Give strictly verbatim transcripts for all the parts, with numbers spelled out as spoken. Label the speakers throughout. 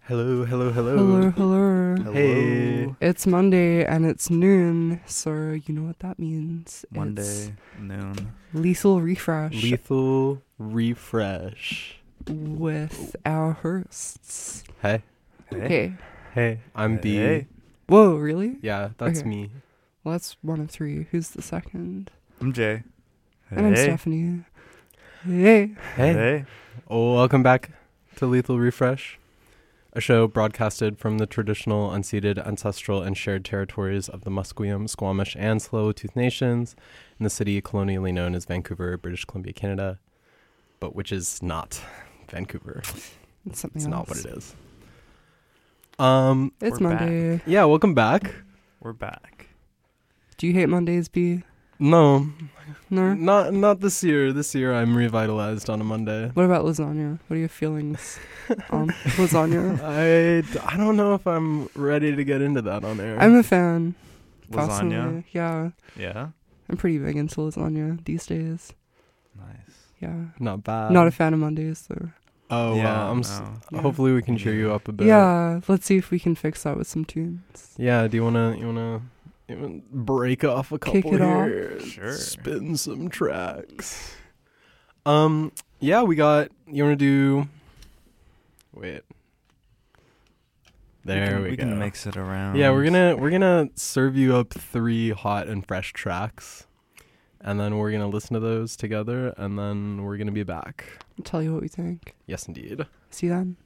Speaker 1: Hello, hello, hello.
Speaker 2: Hello, hello.
Speaker 1: Hello. Hey.
Speaker 2: It's Monday and it's noon, so you know what that means.
Speaker 1: Monday,
Speaker 2: It's
Speaker 1: noon.
Speaker 2: Lethal Refresh
Speaker 3: Lethal Refresh.
Speaker 2: with our hosts.
Speaker 3: Hey.
Speaker 2: Hey.
Speaker 3: Hey, I'm B.
Speaker 1: Hey.
Speaker 2: Whoa, really?
Speaker 3: Yeah, that's
Speaker 2: Okay.
Speaker 3: me.
Speaker 2: Well, that's one of three. Who's the second?
Speaker 1: I'm Jay.
Speaker 2: And I'm
Speaker 1: Hey.
Speaker 2: Stephanie. Hey.
Speaker 3: Hey.
Speaker 1: Hey.
Speaker 3: Oh, welcome back to Lethal Refresh, a show broadcasted from the traditional, unceded, ancestral, and shared territories of the Musqueam, Squamish, and Tsleil-Waututh nations in the city colonially known as Vancouver, British Columbia, Canada, but which is not Vancouver.
Speaker 2: It's something
Speaker 3: It's
Speaker 2: else.
Speaker 3: not what it is. Um,
Speaker 2: It's
Speaker 1: We're
Speaker 2: Monday.
Speaker 3: yeah, welcome back.
Speaker 1: We're back.
Speaker 2: Do you hate Mondays, B?
Speaker 3: No,
Speaker 2: No?
Speaker 3: not not this year. This year I'm revitalized on a Monday.
Speaker 2: What about lasagna? What are your feelings on lasagna?
Speaker 3: I, d- I don't know if I'm ready to get into that on air.
Speaker 2: I'm a fan.
Speaker 1: Lasagna.
Speaker 2: Personally. Yeah.
Speaker 1: Yeah.
Speaker 2: I'm pretty big into lasagna these days.
Speaker 1: Nice.
Speaker 2: Yeah.
Speaker 3: not bad.
Speaker 2: Not a fan of Mondays, though.
Speaker 3: Oh,
Speaker 1: yeah.
Speaker 3: wow. I'm s-
Speaker 1: no.
Speaker 2: Yeah.
Speaker 3: Hopefully we can cheer you up a bit.
Speaker 2: Yeah, let's see if we can fix that with some tunes.
Speaker 3: Yeah. Do you wanna you wanna you wanna break off a couple
Speaker 2: Kick it off?
Speaker 3: here?
Speaker 1: Sure.
Speaker 3: Spin some tracks. Um. Yeah, we got. You wanna do? Wait. There
Speaker 1: we, can,
Speaker 3: we,
Speaker 1: we
Speaker 3: go.
Speaker 1: can mix it around.
Speaker 3: Yeah, we're gonna we're gonna serve you up three hot and fresh tracks, and then we're gonna listen to those together, and then we're gonna be back.
Speaker 2: I'll tell you what we think.
Speaker 3: Yes, indeed.
Speaker 2: See you then.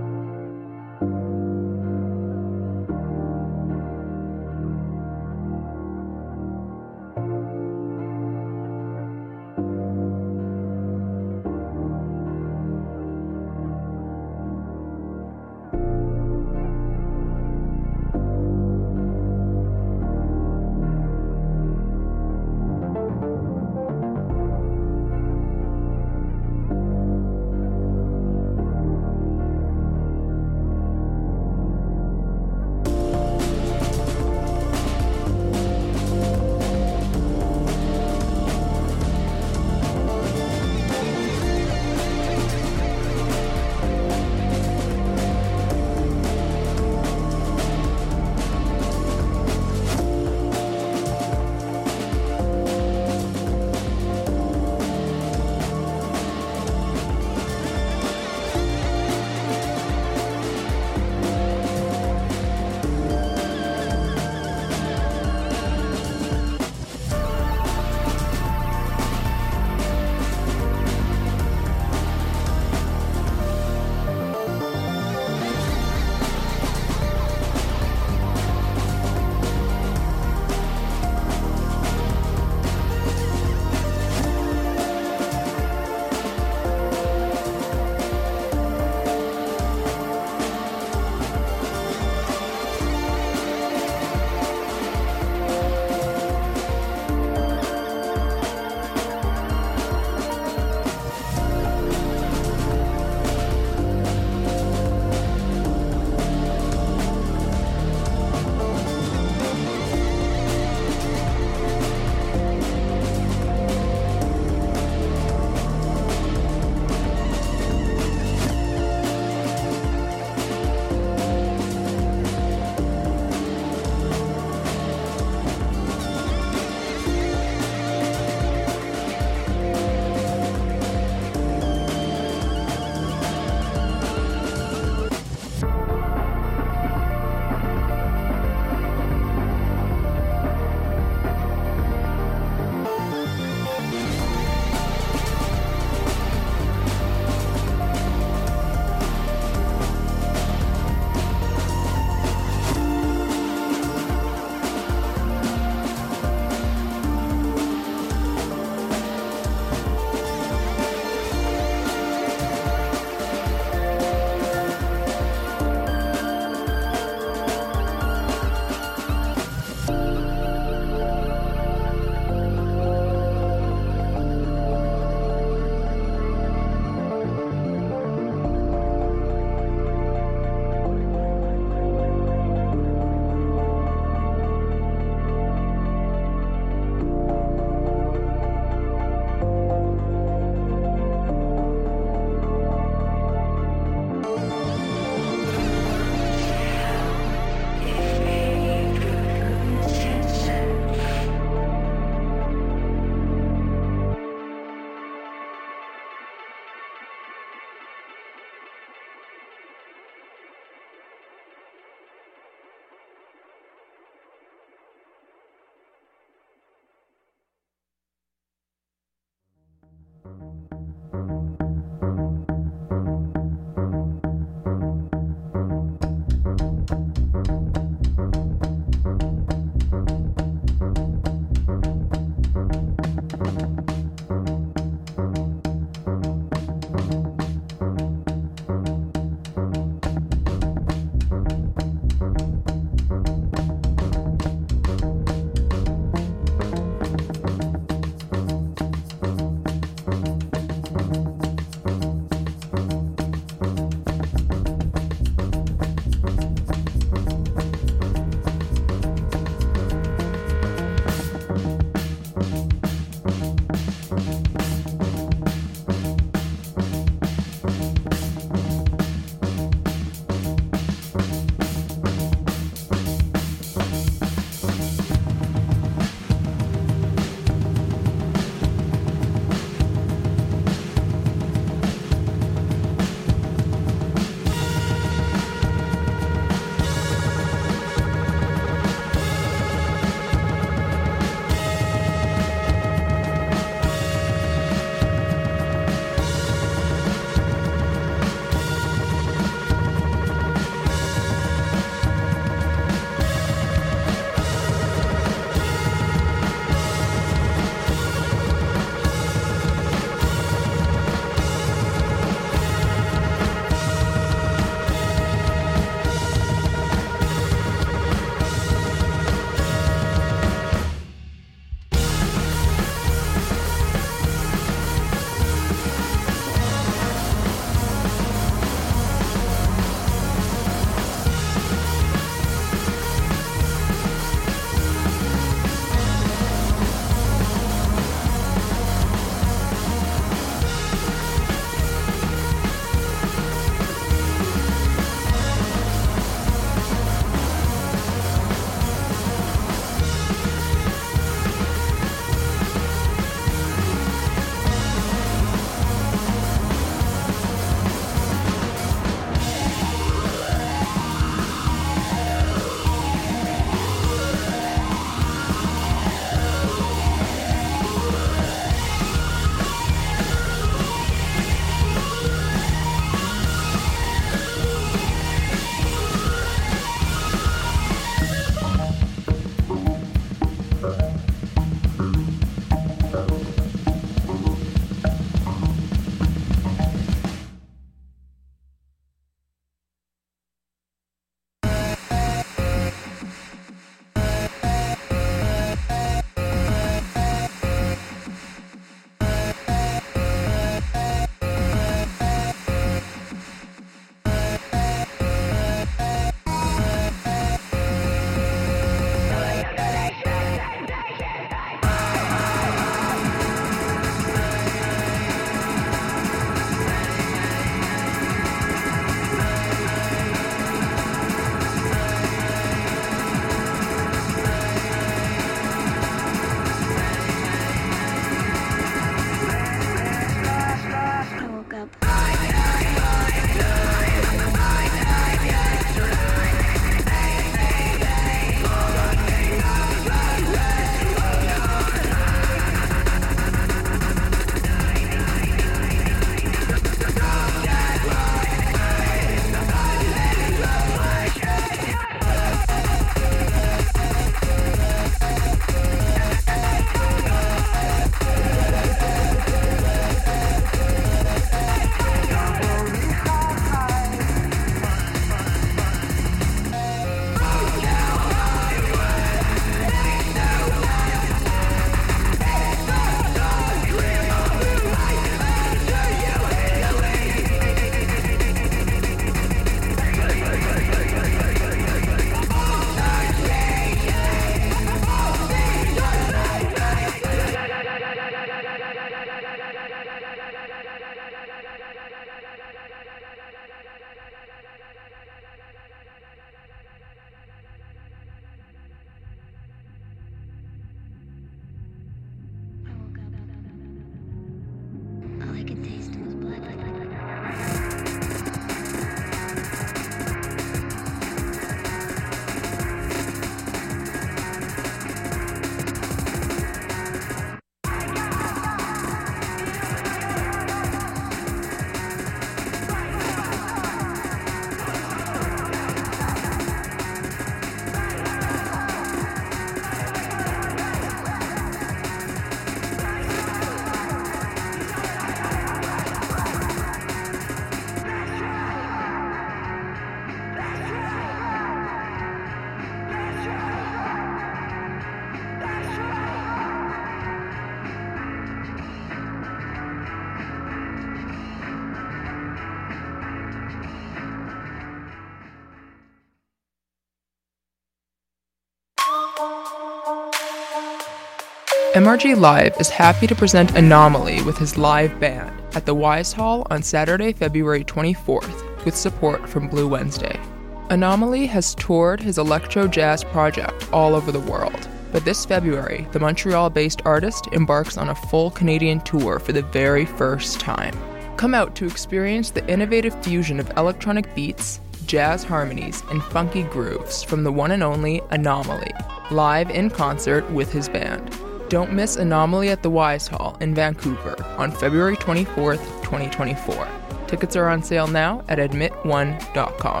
Speaker 4: M R G Live is happy to present Anomaly with his live band at the Wise Hall on Saturday, February twenty-fourth, with support from Blue Wednesday. Anomaly has toured his electro-jazz project all over the world, but this February, the Montreal-based artist embarks on a full Canadian tour for the very first time. Come out to experience the innovative fusion of electronic beats, jazz harmonies, and funky grooves from the one and only Anomaly, live in concert with his band. Don't miss Anomaly at the Wise Hall in Vancouver on February twenty-fourth, twenty twenty-four. Tickets are on sale now at admit one dot com.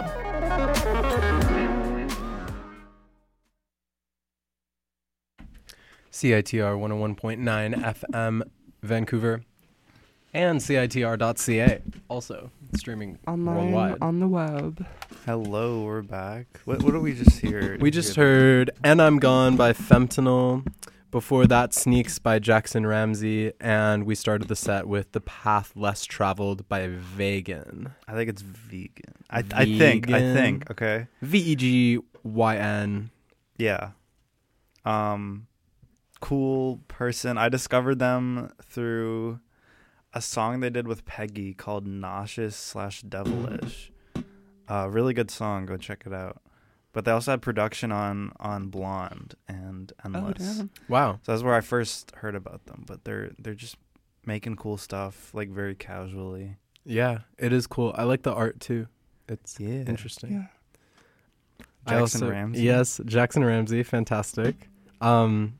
Speaker 3: C I T R one oh one point nine F M Vancouver and C I T R dot C A, also streaming
Speaker 2: Online,
Speaker 3: worldwide.
Speaker 2: on the web.
Speaker 1: Hello, we're back. What, what did we just hear?
Speaker 3: We just heard And I'm Gone by Fentanyl. Before that, Sneaks by Jackson Ramsey. And we started the set with The Path Less Traveled by Vegan.
Speaker 1: I think it's vegan. I, I think. I
Speaker 3: Vegan.
Speaker 1: think. Okay.
Speaker 3: V E G Y N.
Speaker 1: Yeah. Um, cool person. I discovered them through a song they did with Peggy called Nauseous slash Devilish. Uh, really good song. Go check it out. But they also had production on on Blonde and
Speaker 2: Oh,
Speaker 1: Endless.
Speaker 2: damn.
Speaker 3: Wow.
Speaker 1: So that's where I first heard about them. But they're they're just making cool stuff, like very casually.
Speaker 3: Yeah, it is cool. I like the art too. It's
Speaker 1: Yeah.
Speaker 3: interesting.
Speaker 2: Yeah.
Speaker 3: I
Speaker 1: Jackson
Speaker 3: also-
Speaker 1: Ramsey.
Speaker 3: Yes, Jackson Ramsey, fantastic. Um,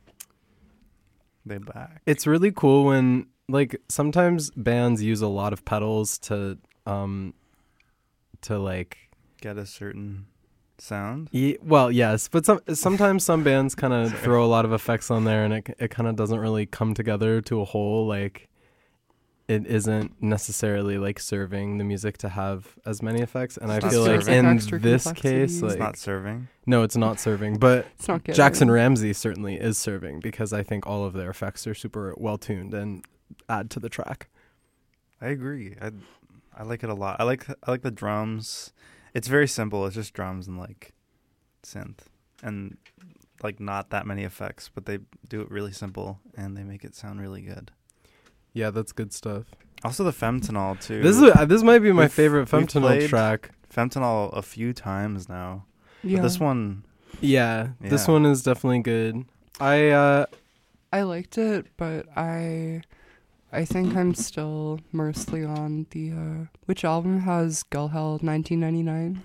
Speaker 1: They back.
Speaker 3: it's really cool when, like, sometimes bands use a lot of pedals to, um, to like,
Speaker 1: Get a certain sound.
Speaker 3: e- well, yes, but some sometimes some bands kind of
Speaker 1: Sorry.
Speaker 3: throw a lot of effects on there, and it it kind of doesn't really come together to a whole. Like, it isn't necessarily like serving the music to have as many effects, and
Speaker 1: It's
Speaker 3: I
Speaker 1: not
Speaker 3: feel like
Speaker 1: serving.
Speaker 3: in
Speaker 2: Extra
Speaker 3: this
Speaker 2: complexity.
Speaker 3: case,
Speaker 2: It's
Speaker 3: like,
Speaker 1: It's not serving.
Speaker 3: no, it's not serving, but.
Speaker 2: It's not good.
Speaker 3: Jackson Ramsey certainly is serving because I think all of their effects are super well tuned and add to the track.
Speaker 1: I agree. I I like it a lot. I like I like the drums. It's very simple. It's just drums and like synth and like not that many effects, but they do it really simple and they make it sound really good.
Speaker 3: Yeah, that's good stuff.
Speaker 1: Also the Fentanyl too.
Speaker 3: This is uh, this might be my
Speaker 1: We've-
Speaker 3: favorite
Speaker 1: we've
Speaker 3: Fentanyl
Speaker 1: played-
Speaker 3: track.
Speaker 1: Fentanyl a few times now.
Speaker 2: Yeah.
Speaker 1: But this one,
Speaker 3: Yeah, this
Speaker 1: Yeah.
Speaker 3: one is definitely good. I uh
Speaker 2: I liked it, but I I think I'm still mostly on the uh which album has Gull Hell nineteen ninety-nine?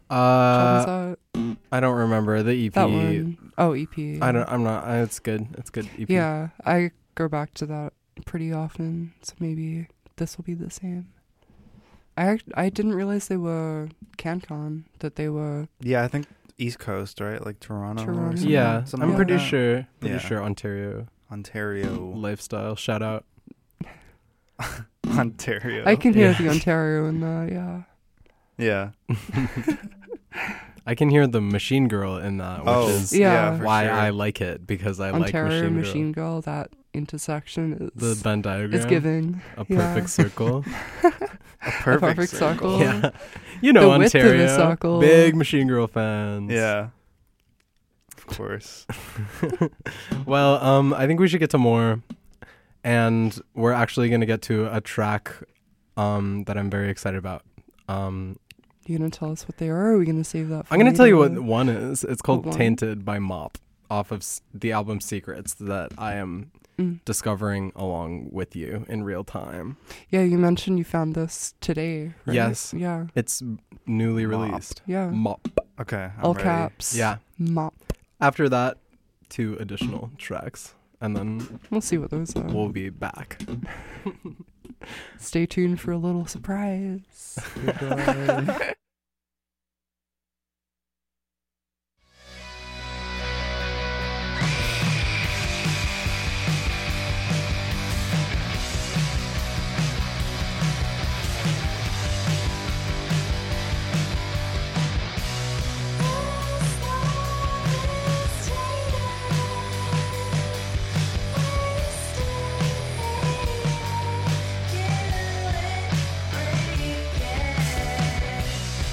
Speaker 3: uh
Speaker 2: that?
Speaker 3: I don't remember the E P.
Speaker 2: That one. Oh, E P.
Speaker 3: I don't I'm not I, it's good. It's good E P.
Speaker 2: Yeah, I go back to that pretty often, so maybe this will be the same. I act- I didn't realize they were CanCon, that they were
Speaker 1: yeah, I think East Coast, right? Like Toronto. Or
Speaker 2: Toronto.
Speaker 1: something,
Speaker 3: Yeah,
Speaker 1: something
Speaker 3: I'm
Speaker 1: like
Speaker 3: pretty
Speaker 1: that.
Speaker 3: sure pretty
Speaker 1: Yeah.
Speaker 3: sure Ontario
Speaker 1: Ontario.
Speaker 3: lifestyle. Shout out.
Speaker 1: Ontario.
Speaker 2: I can hear
Speaker 3: Yeah.
Speaker 2: the Ontario in the yeah.
Speaker 1: Yeah.
Speaker 3: I can hear the Machine Girl in that, which
Speaker 1: Oh,
Speaker 3: is
Speaker 2: Yeah.
Speaker 1: for
Speaker 3: why
Speaker 1: sure.
Speaker 3: I like it because I
Speaker 2: Ontario
Speaker 3: like Machine,
Speaker 2: Machine
Speaker 3: Girl.
Speaker 2: Girl, that intersection
Speaker 3: The
Speaker 2: is
Speaker 3: Venn diagram.
Speaker 2: it's giving.
Speaker 3: a
Speaker 2: yeah.
Speaker 3: perfect circle.
Speaker 1: A
Speaker 2: A
Speaker 1: perfect,
Speaker 2: perfect circle.
Speaker 3: Yeah, you know
Speaker 2: The width of the
Speaker 3: Ontario.
Speaker 2: circle.
Speaker 3: Big Machine Girl fans.
Speaker 1: Yeah. Of course.
Speaker 3: Well, um, I think we should get to more, and we're actually going to get to a track, um, that I'm very excited about. Um,
Speaker 2: You gonna tell us what they are, or are we gonna save that for
Speaker 3: I'm going to tell you what
Speaker 2: later?
Speaker 3: one is. It's called
Speaker 2: What one?
Speaker 3: "Tainted" by Mop, off of s- the album Secrets that I am
Speaker 2: Mm.
Speaker 3: discovering along with you in real time.
Speaker 2: Yeah, you mentioned you found this today, right?
Speaker 3: Yes.
Speaker 2: Yeah.
Speaker 3: It's newly
Speaker 1: Mop.
Speaker 3: released.
Speaker 2: Yeah.
Speaker 3: Mop.
Speaker 1: Okay. I'm
Speaker 2: All
Speaker 1: ready.
Speaker 2: caps.
Speaker 3: Yeah.
Speaker 2: Mop.
Speaker 3: After that, two additional tracks, and then
Speaker 2: We'll see what those are.
Speaker 3: we'll be back.
Speaker 2: Stay tuned for a little surprise.
Speaker 5: Get away, break it.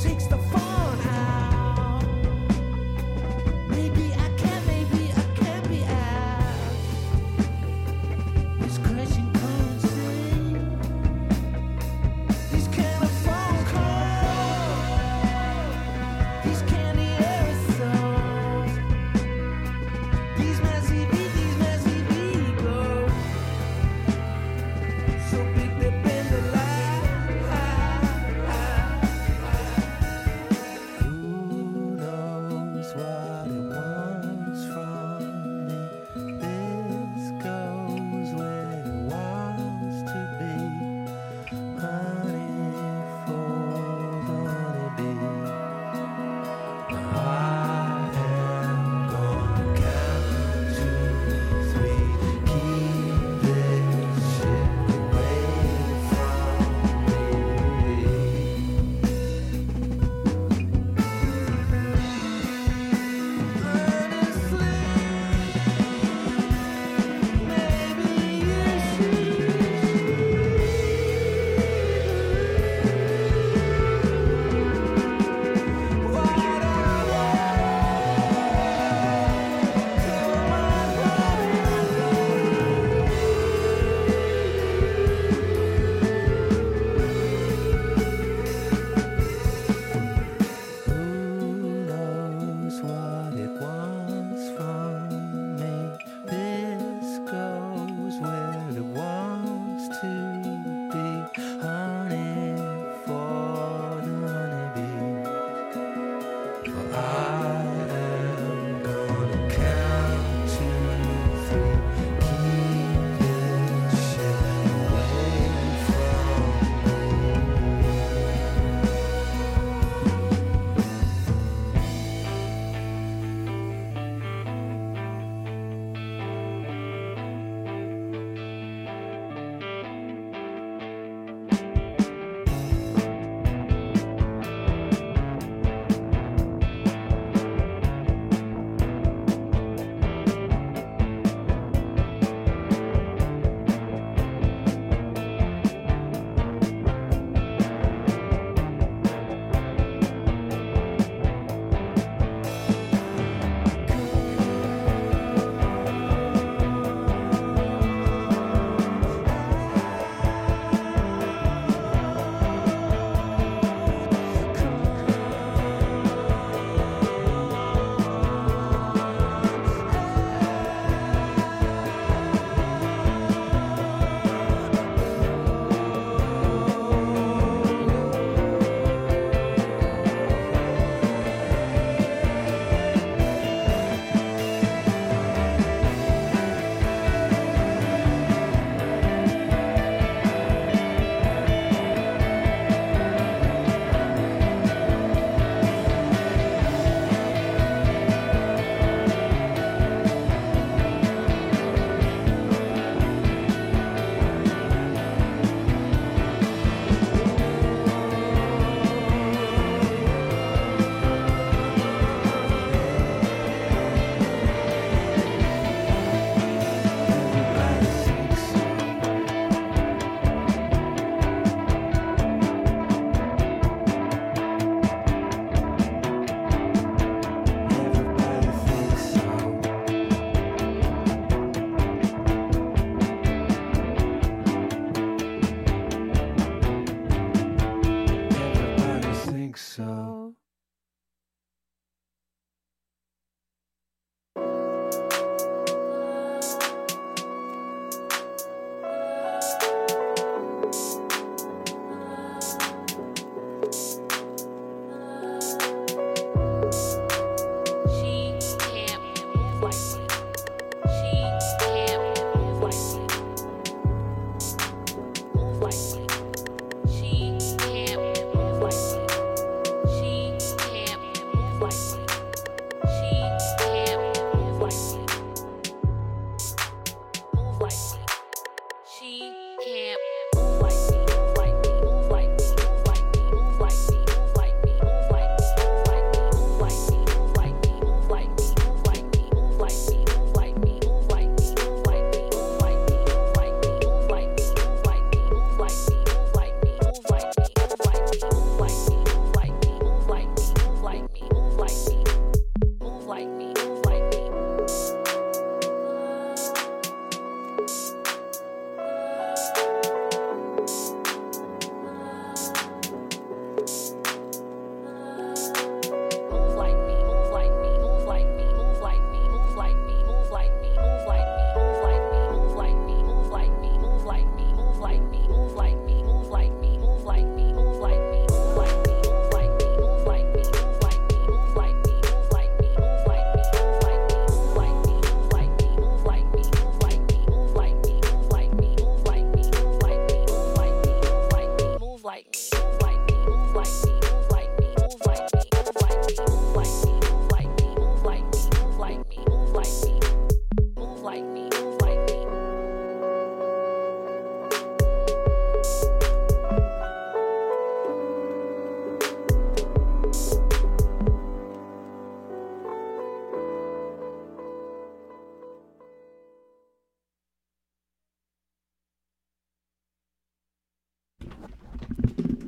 Speaker 5: takes the fun out. Maybe I can, maybe I can be out. This crashing currency, these kind of phone calls, these candy aerosols, these massive, these massive egos, so big they bend the light.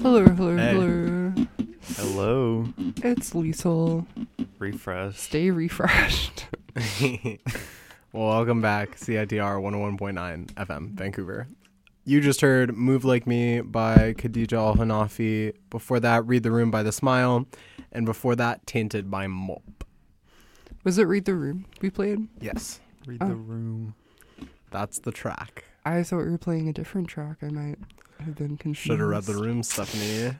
Speaker 2: Hello, hello,
Speaker 3: Hey.
Speaker 2: hello.
Speaker 1: Hello.
Speaker 2: It's Liesel.
Speaker 1: Refresh.
Speaker 2: Stay refreshed.
Speaker 3: Well, welcome back, C I T R one oh one point nine F M, Vancouver. You just heard Move Like Me by Khadija Al-Hanafi. Before that, Read the Room by The Smile. And before that, Tainted by Mop.
Speaker 2: Was it Read the Room we played?
Speaker 3: Yes,
Speaker 1: Read
Speaker 2: Oh.
Speaker 1: the room.
Speaker 3: that's the track.
Speaker 2: I thought we were playing a different track. I might have been confused.
Speaker 3: Should have read the room, Stephanie.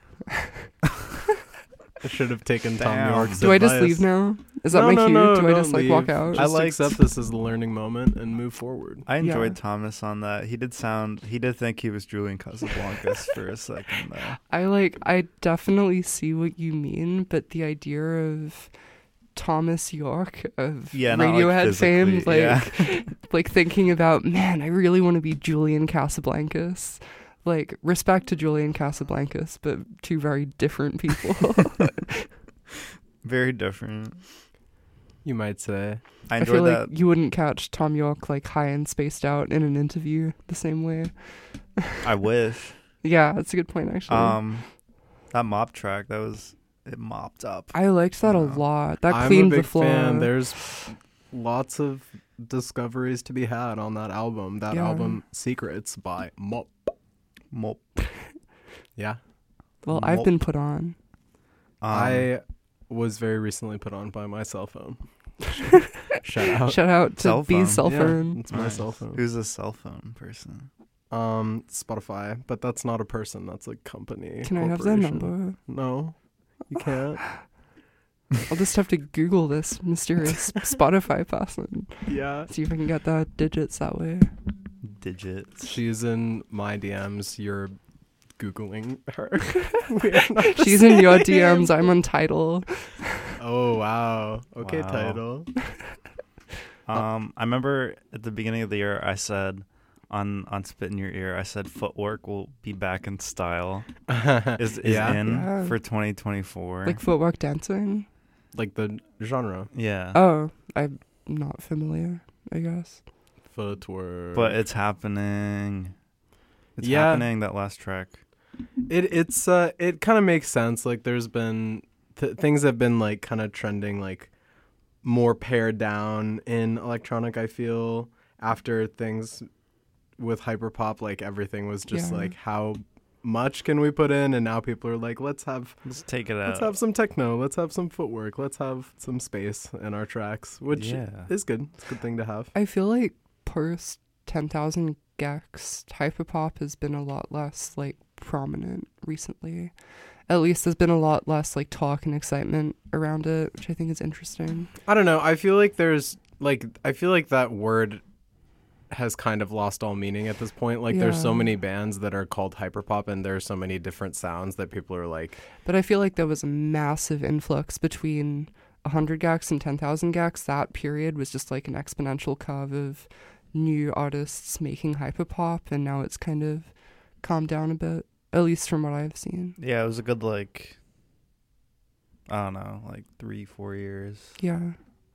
Speaker 3: I should have taken Tom
Speaker 1: Damn.
Speaker 3: York's
Speaker 2: Do I just
Speaker 3: advice.
Speaker 2: leave now? Is that
Speaker 3: No,
Speaker 2: my
Speaker 3: no,
Speaker 2: cue?
Speaker 3: no,
Speaker 2: Do I
Speaker 3: don't
Speaker 2: just like
Speaker 3: leave.
Speaker 2: walk out?
Speaker 3: Just
Speaker 1: I liked-
Speaker 3: accept this as a learning moment and move forward.
Speaker 1: I enjoyed
Speaker 2: Yeah.
Speaker 1: Thomas on that. He did sound. He did think he was Julian Casablancas for a second though.
Speaker 2: I like I definitely see what you mean, but the idea of Thomas York of
Speaker 1: Yeah, not, like,
Speaker 2: Radiohead fame,
Speaker 1: physically,
Speaker 2: like
Speaker 1: yeah.
Speaker 2: like thinking about, man, I really want to be Julian Casablancas. Like, respect to Julian Casablancas, but two very different people.
Speaker 1: Very different.
Speaker 3: You might say.
Speaker 1: I
Speaker 2: I
Speaker 1: enjoyed
Speaker 2: feel
Speaker 1: that.
Speaker 2: like you wouldn't catch Tom York like high and spaced out in an interview the same way.
Speaker 1: I wish.
Speaker 2: Yeah, that's a good point actually.
Speaker 1: Um, that mop track that was it mopped up.
Speaker 2: I liked that a
Speaker 1: Yeah.
Speaker 2: lot. That
Speaker 3: I'm
Speaker 2: cleaned
Speaker 3: a big
Speaker 2: the floor.
Speaker 3: fan. There's lots of discoveries to be had on that album. That
Speaker 2: Yeah.
Speaker 3: album, Secrets by Mop.
Speaker 1: Mop.
Speaker 3: Yeah.
Speaker 2: well, I've
Speaker 1: Mop.
Speaker 2: been put on.
Speaker 1: Um,
Speaker 3: I was very recently put on by my cell phone. Shout out.
Speaker 2: Shout out to
Speaker 1: Cell
Speaker 2: B's
Speaker 1: phone.
Speaker 2: cell
Speaker 3: Yeah,
Speaker 2: phone.
Speaker 3: it's my
Speaker 1: Nice.
Speaker 3: cell phone.
Speaker 1: Who's a cell phone person?
Speaker 3: Um, Spotify, but that's not a person. That's a company.
Speaker 2: Can I have their
Speaker 3: corporation.
Speaker 2: number?
Speaker 3: No, you can't.
Speaker 2: I'll just have to Google this mysterious Spotify person.
Speaker 3: Yeah.
Speaker 2: See if I can get the digits that way.
Speaker 1: Digits.
Speaker 3: She's in my D Ms. You're Googling her. We are not the
Speaker 2: She's in your
Speaker 3: same.
Speaker 2: D Ms. I'm on Tidal.
Speaker 3: Oh, wow. Okay,
Speaker 1: Wow.
Speaker 3: title.
Speaker 1: Um, I remember at the beginning of the year, I said on on Spit in Your Ear, I said footwork will be back in style. Is is
Speaker 3: yeah.
Speaker 1: in
Speaker 2: Yeah.
Speaker 1: for twenty twenty-four.
Speaker 2: Like footwork dancing.
Speaker 3: Like the genre.
Speaker 1: yeah,
Speaker 2: Oh, I'm not familiar, I guess.
Speaker 3: Footwork.
Speaker 1: but it's happening. It's
Speaker 3: Yeah.
Speaker 1: happening. That last track.
Speaker 3: It it's uh it kind of makes sense. Like there's been th- things have been like kind of trending like more pared down in electronic. I feel after things with hyperpop, like everything was just
Speaker 2: Yeah.
Speaker 3: like how much can we put in, and now people are like, let's have
Speaker 1: Let's take it out.
Speaker 3: let's have some techno, let's have some footwork, let's have some space in our tracks, which
Speaker 1: Yeah.
Speaker 3: is good. It's a good thing to have.
Speaker 2: I feel like post ten thousand Gex, hyperpop has been a lot less like prominent recently. At least there's been a lot less like talk and excitement around it, which I think is interesting.
Speaker 3: I don't know. I feel like there's like I feel like that word has kind of lost all meaning at this point. Like there's so
Speaker 2: Yeah.
Speaker 3: many bands that are called hyperpop and there's so many different sounds that people are like,
Speaker 2: But I feel like there was a massive influx between one hundred Gex and ten thousand Gex. That period was just like an exponential curve of new artists making hyperpop, and now it's kind of calmed down a bit, at least from what I've seen.
Speaker 1: Yeah, it was a good like. I don't know, like three, four years.
Speaker 2: Yeah.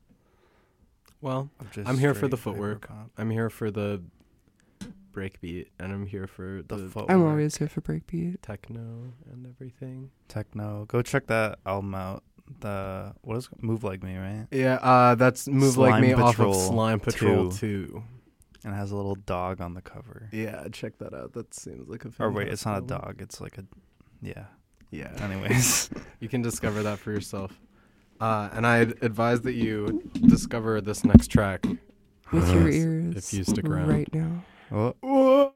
Speaker 3: well,
Speaker 1: Of just
Speaker 3: I'm here for the
Speaker 1: straight
Speaker 3: footwork.
Speaker 1: hyperpop.
Speaker 3: I'm here for the breakbeat and I'm here for
Speaker 1: The,
Speaker 3: the,
Speaker 1: footwork.
Speaker 2: I'm always here for breakbeat.
Speaker 3: techno and everything.
Speaker 1: techno. Go check that album out. The what is it? Move Like Me, right?
Speaker 3: Yeah, uh that's Move Like
Speaker 1: Slime
Speaker 3: Me off of
Speaker 1: Patrol
Speaker 3: Slime Patrol
Speaker 1: two.
Speaker 3: two.
Speaker 1: And it has a little dog on the cover.
Speaker 3: Yeah, check that out. That seems like a
Speaker 1: Or wait, it's not a
Speaker 3: fantastic album.
Speaker 1: dog. It's like a, yeah.
Speaker 3: Yeah.
Speaker 1: Anyways,
Speaker 3: You can discover that for yourself. Uh, and I advise that you discover this next track.
Speaker 2: With your
Speaker 3: Yes,
Speaker 2: ears
Speaker 3: if you stick around.
Speaker 2: right now.
Speaker 1: oh,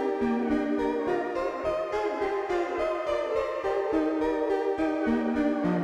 Speaker 5: Thank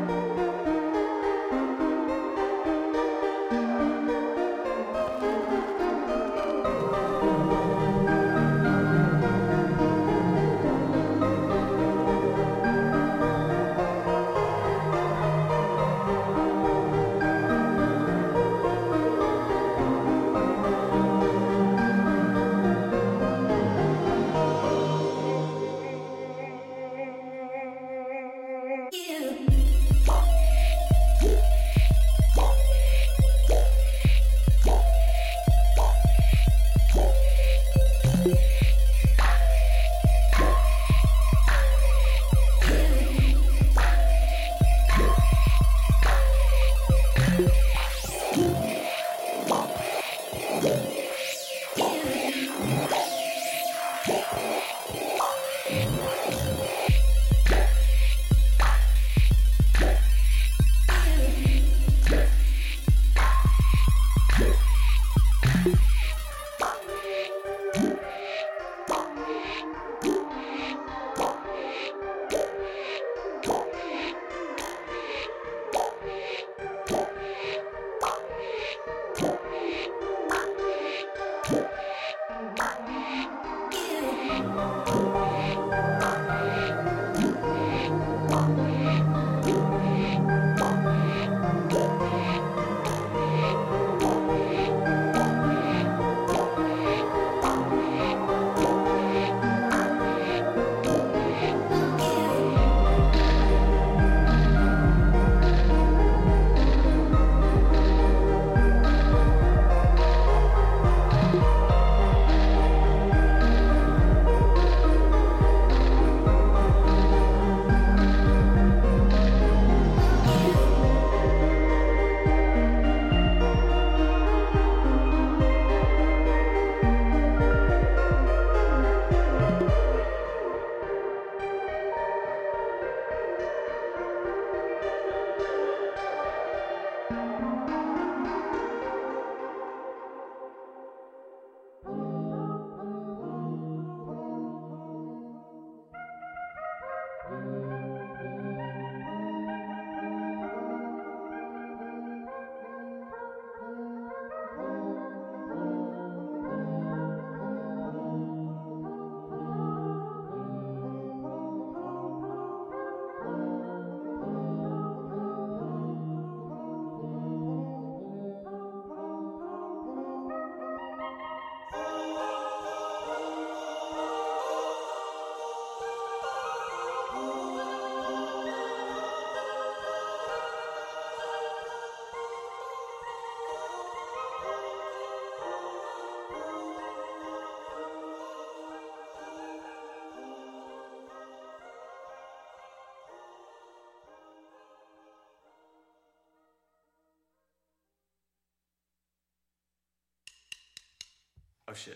Speaker 6: Oh shit.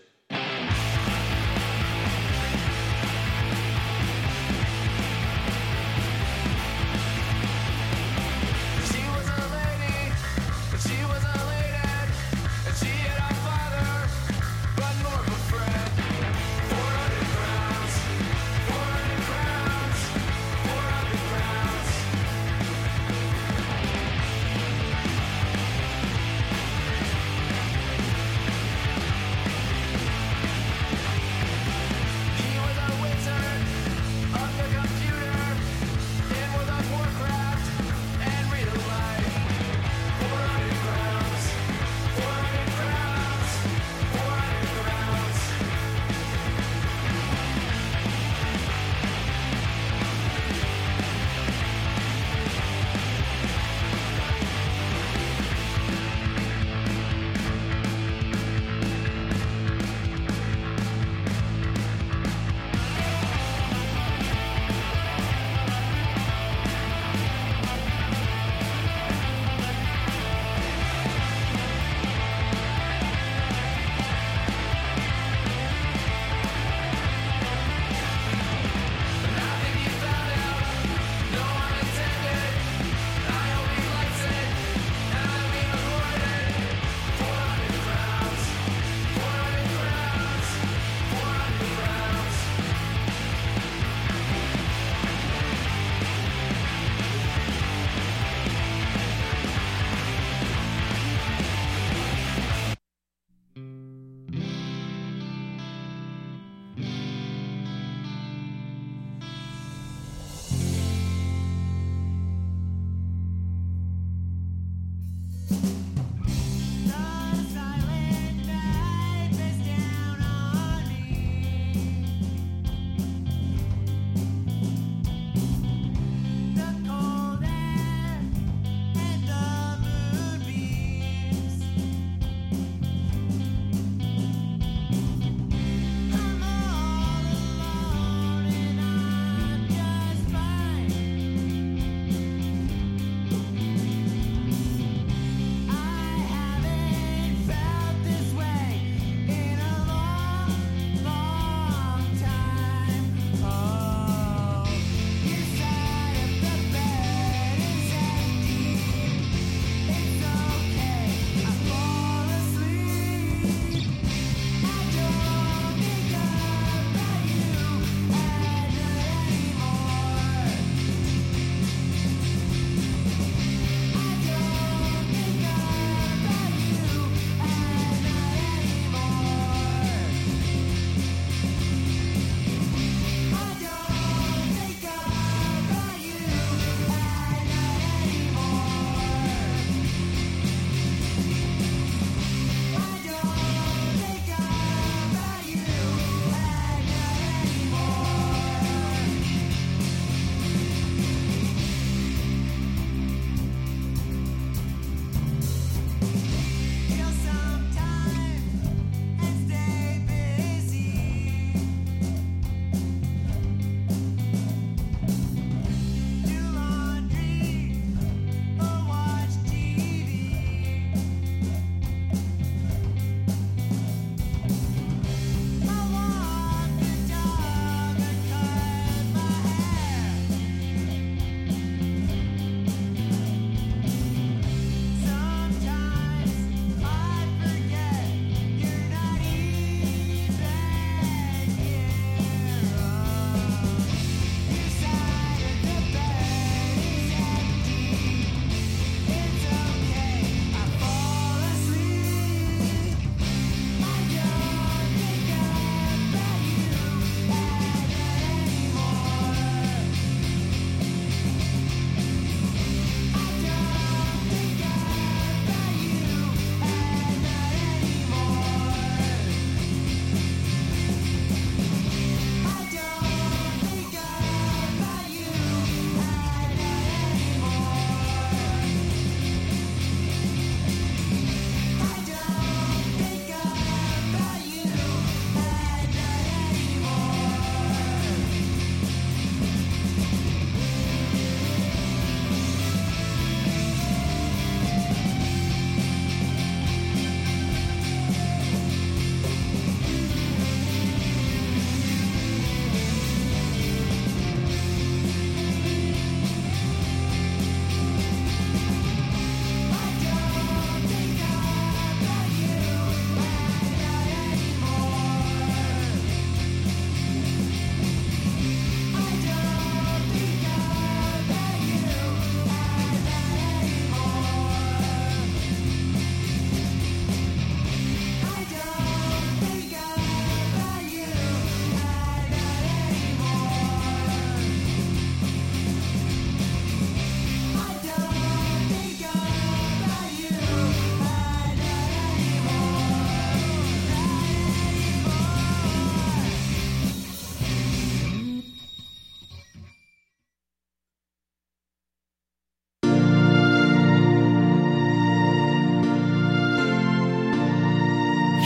Speaker 6: She was a lady, but she was a lady, and she had a father, but more of a friend. Four hundred crowns, four hundred crowns, four hundred crowns.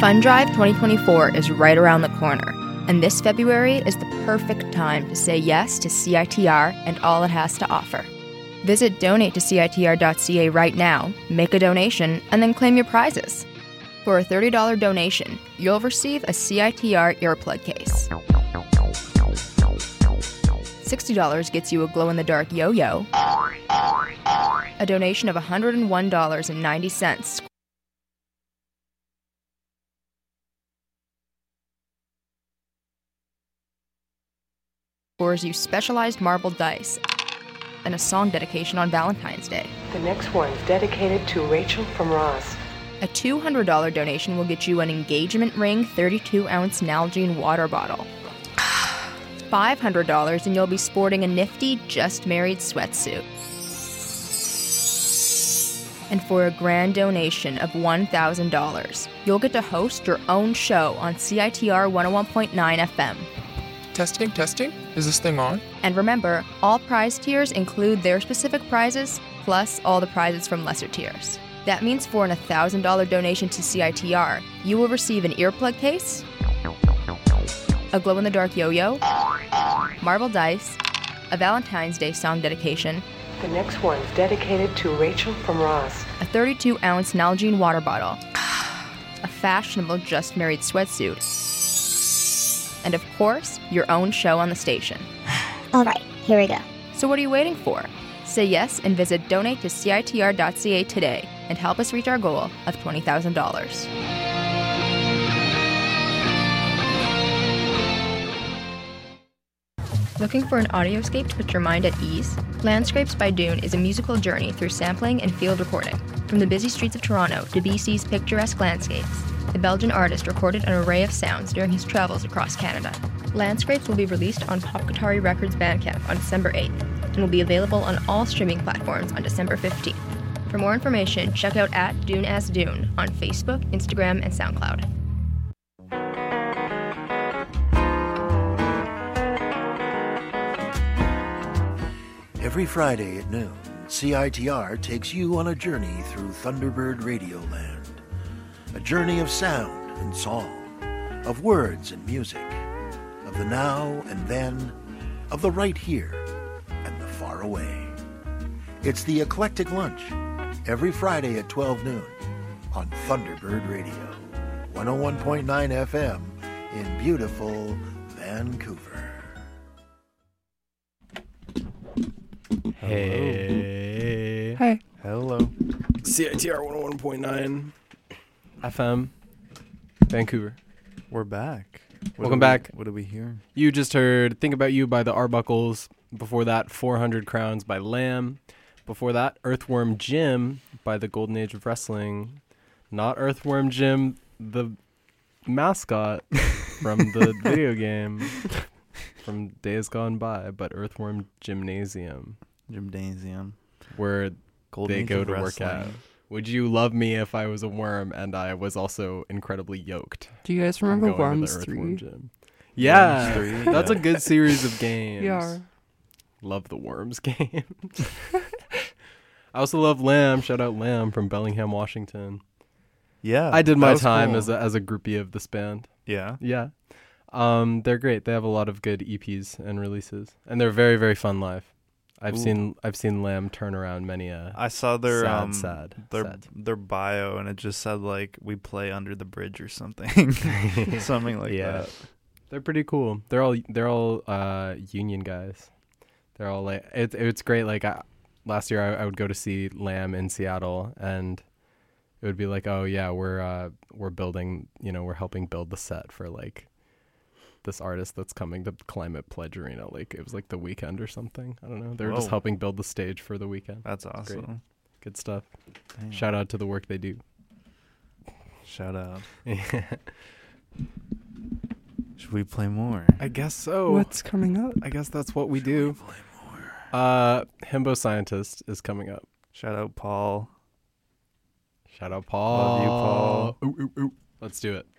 Speaker 7: Fun Drive twenty twenty-four is right around the corner, and this February is the perfect time to say yes to C I T R and all it has to offer. Visit donate to C I T R dot C A right now, make a donation, and then claim your prizes. For a thirty dollars donation, you'll receive a C I T R earplug case. sixty dollars gets you a glow-in-the-dark yo-yo. A donation of one hundred one dollars and ninety cents scores you specialized marbled dice and a song dedication on Valentine's Day.
Speaker 8: The next one's dedicated to Rachel from Ross.
Speaker 7: A two hundred dollars donation will get you an engagement ring thirty-two ounce Nalgene water bottle. five hundred dollars and you'll be sporting a nifty Just Married sweatsuit. And for a grand donation of one thousand dollars, you'll get to host your own show on C I T R one oh one point nine F M.
Speaker 4: Testing, testing. Is this thing on?
Speaker 7: And remember, all prize tiers include their specific prizes, plus all the prizes from lesser tiers. That means for an one thousand dollars donation to C I T R, you will receive an earplug case, a glow-in-the-dark yo-yo, marble dice, a Valentine's Day song dedication,
Speaker 8: The next one's dedicated to Rachel from Ross.
Speaker 7: a thirty-two ounce Nalgene water bottle, a fashionable Just Married sweatsuit, and of course, your own show on the station.
Speaker 9: All right, here we go.
Speaker 7: So what are you waiting for? Say yes and visit donate to C I T R dot C A today and help us reach our goal of twenty thousand dollars. Looking for an audioscape to put your mind at ease? Landscapes by Dune is a musical journey through sampling and field recording. From the busy streets of Toronto to B C's picturesque landscapes, the Belgian artist recorded an array of sounds during his travels across Canada. Landscapes will be released on Pop Guitari Records Bandcamp on December eighth and will be available on all streaming platforms on December fifteenth. For more information, check out at Dune as Dune on Facebook, Instagram, and SoundCloud.
Speaker 10: Every Friday at noon, C I T R takes you on a journey through Thunderbird Radioland. A journey of sound and song, of words and music, of the now and then, of the right here and the far away. It's the Eclectic Lunch, every Friday at twelve noon on Thunderbird Radio, one oh one point nine F M in beautiful Vancouver.
Speaker 3: Hey.
Speaker 2: Hey.
Speaker 1: Hello.
Speaker 3: C I T R one oh one point nine F M, Vancouver.
Speaker 1: We're back. What
Speaker 3: Welcome
Speaker 1: do we-
Speaker 3: back.
Speaker 1: What are we hearing?
Speaker 3: You just heard Think About You by the Arbuckles. Before that, four hundred Crowns by Lamb. Before that, Earthworm Jim by the Golden Age of Wrestling. Not Earthworm Jim, the mascot from the video game from Days Gone By, but Earthworm Gymnasium,
Speaker 1: Gymnasium.
Speaker 3: where
Speaker 1: Golden
Speaker 3: they
Speaker 1: Age
Speaker 3: go
Speaker 1: of
Speaker 3: to work out.
Speaker 1: Wrestling.
Speaker 3: Would you love me if I was a worm and I was also incredibly yoked?
Speaker 2: Do you guys
Speaker 3: from
Speaker 2: remember
Speaker 3: going to the
Speaker 2: Worms
Speaker 3: Earthworm
Speaker 2: three?
Speaker 3: Gym? Yeah,
Speaker 1: Worms three,
Speaker 3: that's
Speaker 1: yeah.
Speaker 3: a good series of games.
Speaker 2: Yeah.
Speaker 3: Love the Worms games. I also love Lamb. Shout out Lamb from Bellingham, Washington.
Speaker 1: Yeah.
Speaker 3: I did
Speaker 1: that
Speaker 3: my
Speaker 1: was
Speaker 3: time
Speaker 1: cool.
Speaker 3: as a, as a groupie of this band.
Speaker 1: Yeah.
Speaker 3: Yeah. Um, they're great. They have a lot of good E Ps and releases, and they're very, very fun live. I've
Speaker 1: Ooh.
Speaker 3: seen I've seen Lamb turn around many a
Speaker 1: I saw their
Speaker 3: sad,
Speaker 1: um
Speaker 3: sad,
Speaker 1: their
Speaker 3: sad.
Speaker 1: their bio and it just said like we play under the bridge or something. Something like
Speaker 3: Yeah.
Speaker 1: that.
Speaker 3: They're pretty cool. They're all they're all uh, union guys. They're all like it, it's great. Like I, last year, I, I would go to see Lamb in Seattle, and it would be like, oh yeah, we're uh, we're building, you know, we're helping build the set for like this artist that's coming to Climate Pledge Arena. Like it was like the weekend or something. I don't know. They were just
Speaker 1: Whoa.
Speaker 3: helping build the stage for the weekend.
Speaker 1: That's
Speaker 3: Great.
Speaker 1: awesome.
Speaker 3: Good stuff.
Speaker 1: Damn.
Speaker 3: Shout out to the work they do.
Speaker 1: Shout out. Should we play more?
Speaker 3: I guess so.
Speaker 2: What's coming up?
Speaker 3: I guess that's what we do. Uh, Himbo Scientist is coming up.
Speaker 1: Shout out Paul.
Speaker 3: Shout out Paul.
Speaker 1: Love you, Paul.
Speaker 3: Ooh, ooh, ooh. Let's do it.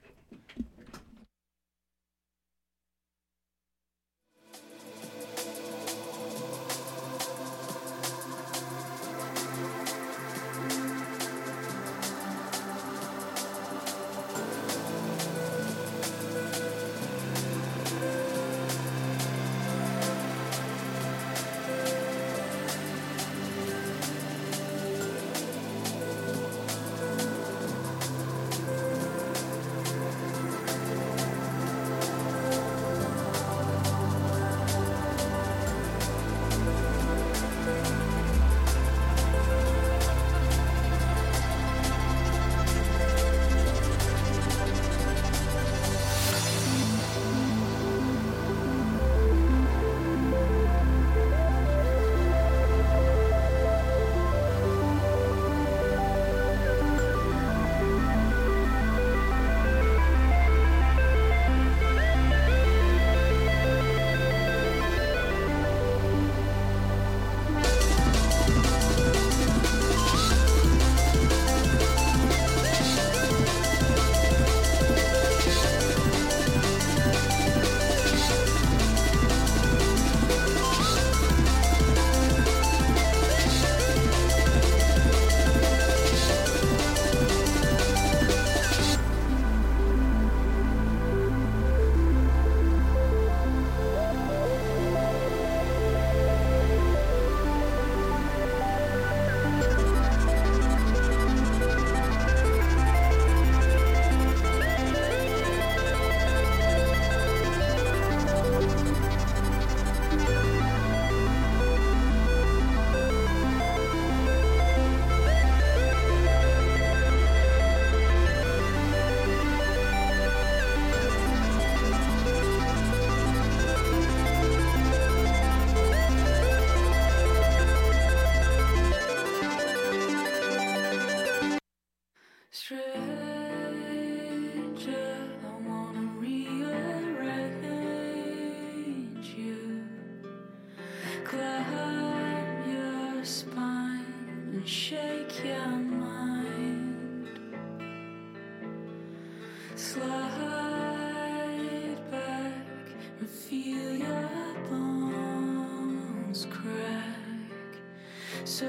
Speaker 11: Slide back and feel your bones crack. So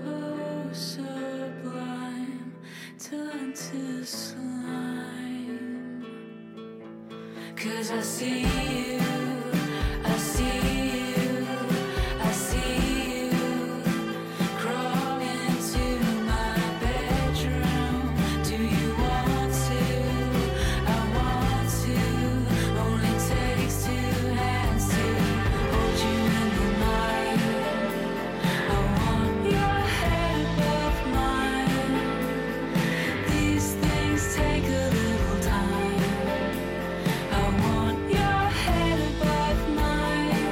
Speaker 11: sublime, turn to slime. 'Cause I see you, I see you, I see you. Crawl into my bedroom. Do you want to? I want to. Only takes two hands to hold you in the night. I want your head above mine. These things take a little time. I want your head above mine.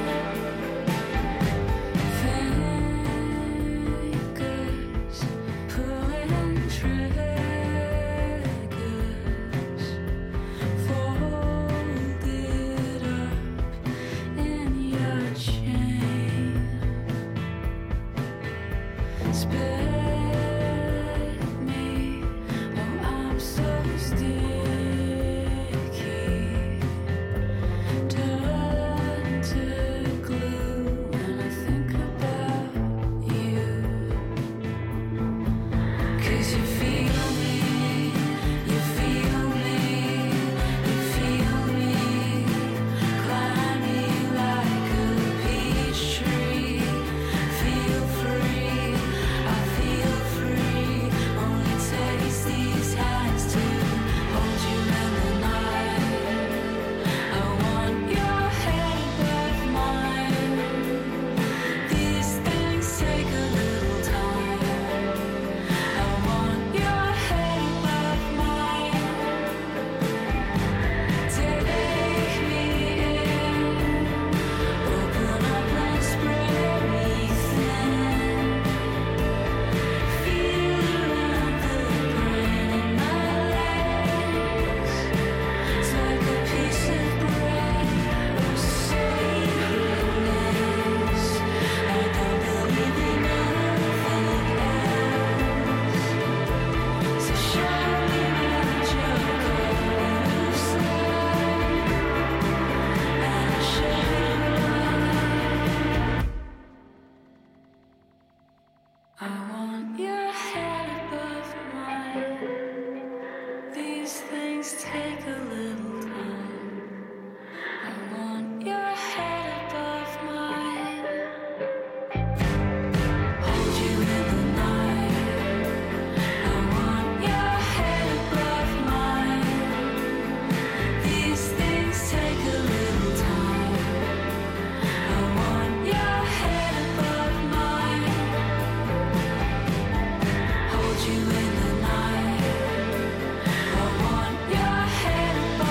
Speaker 11: Fingers pulling triggers, folded up in your chain. Spit me, oh I'm so sticky. Turn to glue when I think about you. 'Cause you feel me, you feel me, you feel me. Climb me like a peach tree. Feel free, I feel free. Only takes these hands to hold you in the night. I want your head above mine. These things take a little time. I want your head above mine. Take me in, open up and spread me thin. Feeling the brain in my legs. It's like a piece of bread or sweetness. I don't believe in nothing else. So show me what you're gonna say, and I'll show you mine. I want your head above mine. These things take a little time. I want your head above mine. Hold you in the night. I want your head above mine. These things take a little time. I want your head above mine. Hold you in the night. I want your head above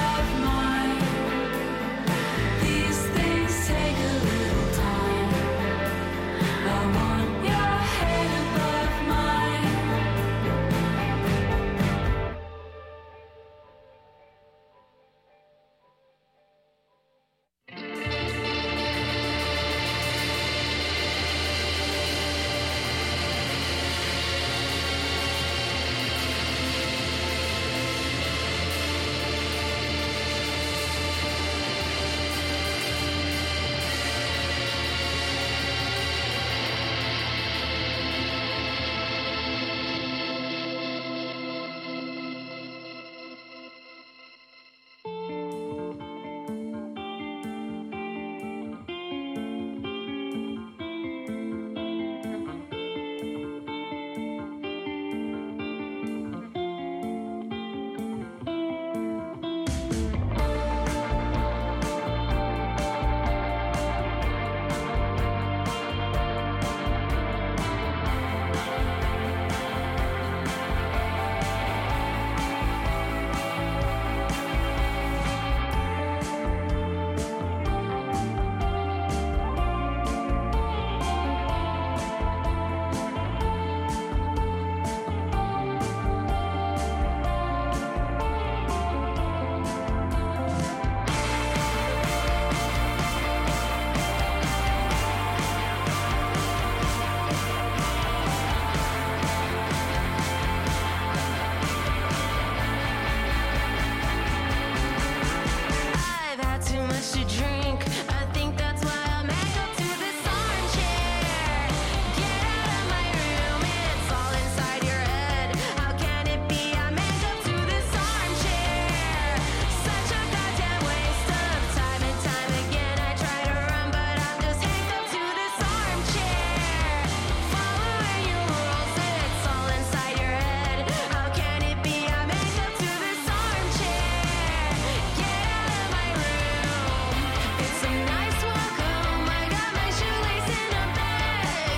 Speaker 11: to drink. I think that's why I make up to this armchair. Get out of my room, it's all inside your head. How can it be I make up to this armchair? Such a goddamn waste of time and time again. I try to run, but I'm just handcuffed to this armchair. Following your rules, it's all inside your head. How can it be I make up to this armchair? Get out of my room. It's a nice walk home. I got my shoelace in a bag.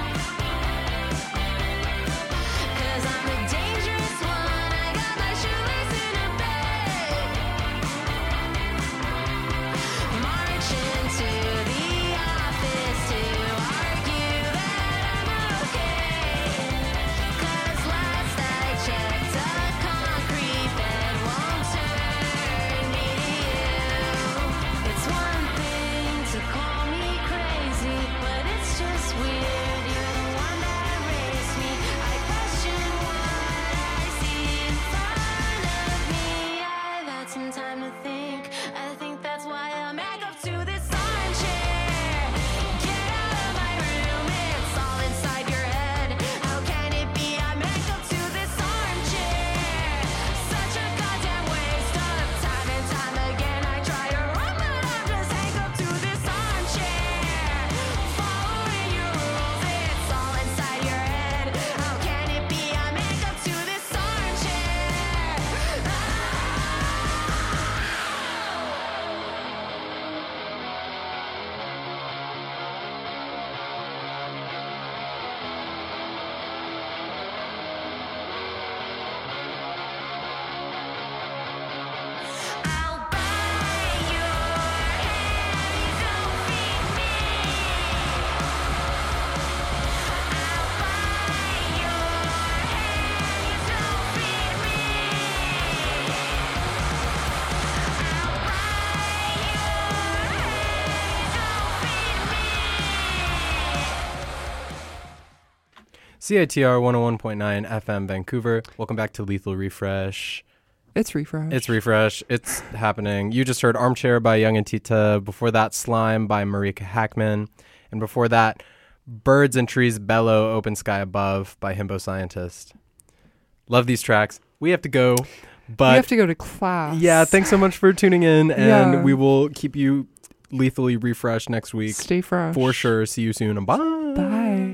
Speaker 11: Cause I'm a dangerous one. I got my shoelace in a bag. Marching to the office to argue that I'm okay. Cause last I checked, a concrete bed won't turn me to you. It's one thing to call me crazy, but it's just weird. You're the one that raised me. I question what I see in front of me. I've had some time to think. I think that's why I make up to this armchair. Get out of my room, it's all inside your head. How can it be I make up to this armchair? Such a goddamn waste of time and time again. I try to run, but I'm just handcuffed to this armchair. Following your rules, it's all inside your head. How can it be I make up to this armchair? I'll buy your hands, don't feed me. I'll buy your hands, don't feed me. I'll buy your hands, don't feed me.
Speaker 3: C I T R one oh one point nine F M Vancouver. Welcome back to Lethal Refresh.
Speaker 2: It's refresh.
Speaker 3: It's Refresh. It's happening. You just heard Armchair by Young and Tita. Before that, Slime by Marika Hackman. And before that, Birds and Trees Bellow, Open Sky Above by Himbo Scientist. Love these tracks. We have to go. But
Speaker 2: we have to go to class.
Speaker 3: yeah, thanks so much for tuning in. And
Speaker 2: Yeah.
Speaker 3: we will keep you lethally refreshed next week.
Speaker 2: Stay fresh.
Speaker 3: For sure. See you soon. Bye.
Speaker 2: Bye.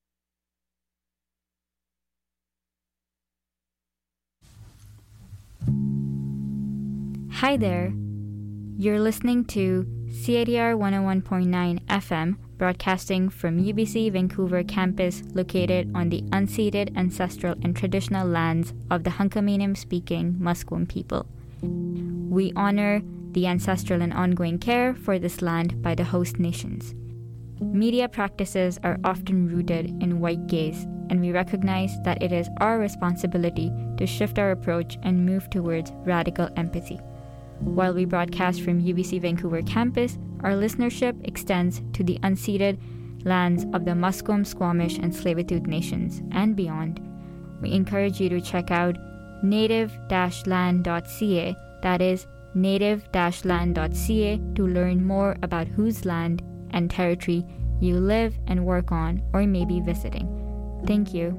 Speaker 12: Hi there. You're listening to C I T R one oh one point nine F M, broadcasting from U B C Vancouver campus located on the unceded ancestral and traditional lands of the Hunkaminam-speaking Musqueam people. We honor the ancestral and ongoing care for this land by the host nations. Media practices are often rooted in white gaze, and we recognize that it is our responsibility to shift our approach and move towards radical empathy. While we broadcast from U B C Vancouver campus, our listenership extends to the unceded lands of the Musqueam, Squamish, and Tsleil-Waututh nations and beyond. We encourage you to check out native dash land dot c a, that is native dash land dot c a, to learn more about whose land and territory you live and work on or may be visiting. Thank you.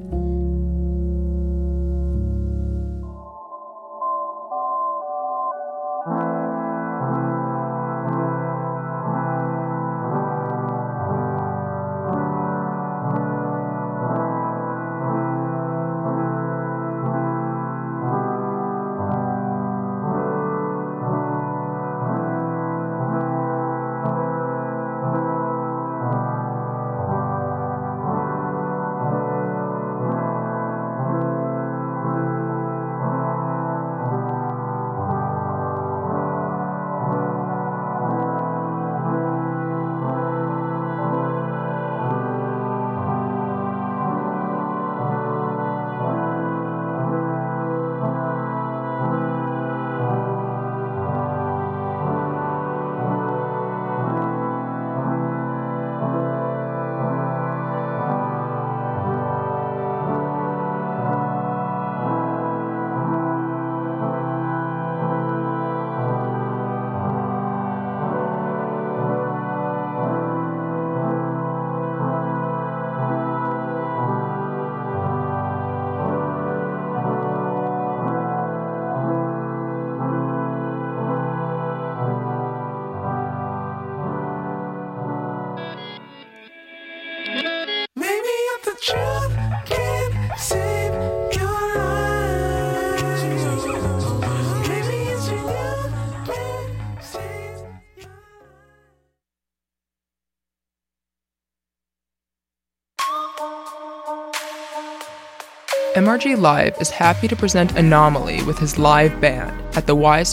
Speaker 4: M R G Live is happy to present Anomaly with his live band at the Wise